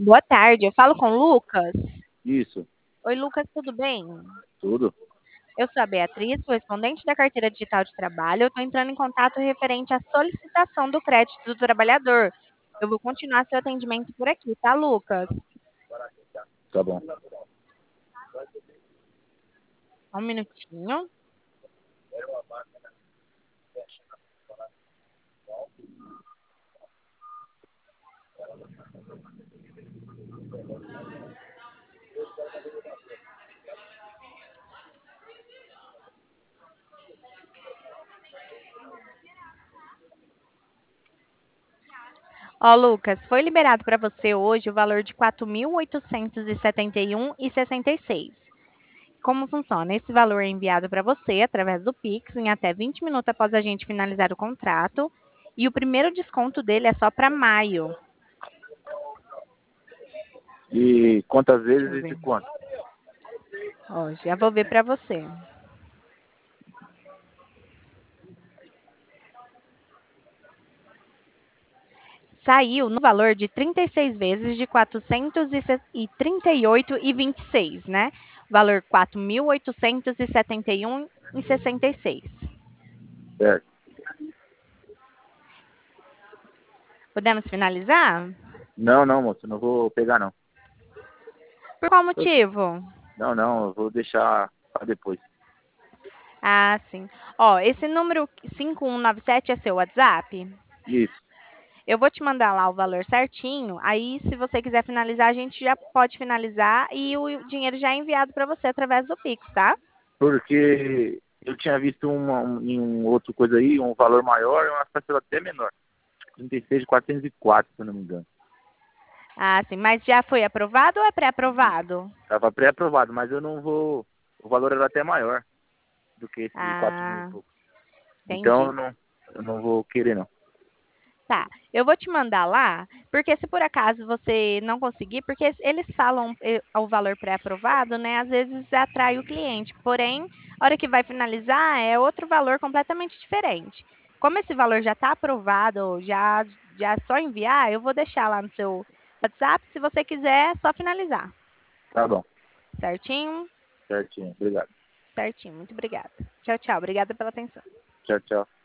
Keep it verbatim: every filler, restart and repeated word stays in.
Boa tarde, eu falo com o Lucas? Isso, Oi, Lucas, tudo bem? tudo. Eu sou a Beatriz, correspondente da Carteira Digital de Trabalho. Eu estou entrando em contato referente à solicitação do crédito do trabalhador. Eu vou continuar seu atendimento por aqui, tá, Lucas? Tá bom. Só um minutinho. Ó, Lucas, foi liberado para você hoje o valor de quatro mil oitocentos e setenta e um e sessenta e seis. Como funciona? Esse valor é enviado para você através do Pix em até vinte minutos após a gente finalizar o contrato. E o primeiro desconto dele é só para maio. E quantas Deixa vezes eu e de ver. quanto? Ó, já vou ver para você. Saiu no valor de trinta e seis vezes de quatrocentos e trinta e oito e vinte e seis, né? Valor quatro mil oitocentos e setenta e um e sessenta e seis. Certo. Podemos finalizar? Não, não, moço, não vou pegar não. Por qual Eu- motivo? Não, não, eu vou deixar para depois. Ah, sim. Ó, esse número cinco um nove sete é seu WhatsApp? Isso, Eu vou te mandar lá o valor certinho. Aí, se você quiser finalizar, a gente já pode finalizar e o dinheiro já é enviado para você através do Pix, tá? porque eu tinha visto uma, um, em um outro coisa aí, um valor maior e uma parcela até menor. trinta e seis de quatrocentos e quatro, se eu não me engano. Ah, sim. Mas já foi aprovado ou é pré-aprovado? Tava pré-aprovado, mas eu não vou. O valor era até maior do que esse de quatro mil e Ah, pouco. Então eu entendi. não, eu não vou querer não. Tá, eu vou te mandar lá, porque se por acaso você não conseguir, porque eles falam eh, o valor pré-aprovado, né? Às vezes atrai o cliente, porém, a hora que vai finalizar é outro valor completamente diferente. Como esse valor já está aprovado, já, já é só enviar, eu vou deixar lá no seu WhatsApp, se você quiser, é só finalizar. Tá bom, Certinho? certinho. Obrigado. Certinho, muito obrigada. Tchau, tchau. Obrigada pela atenção. Tchau, tchau.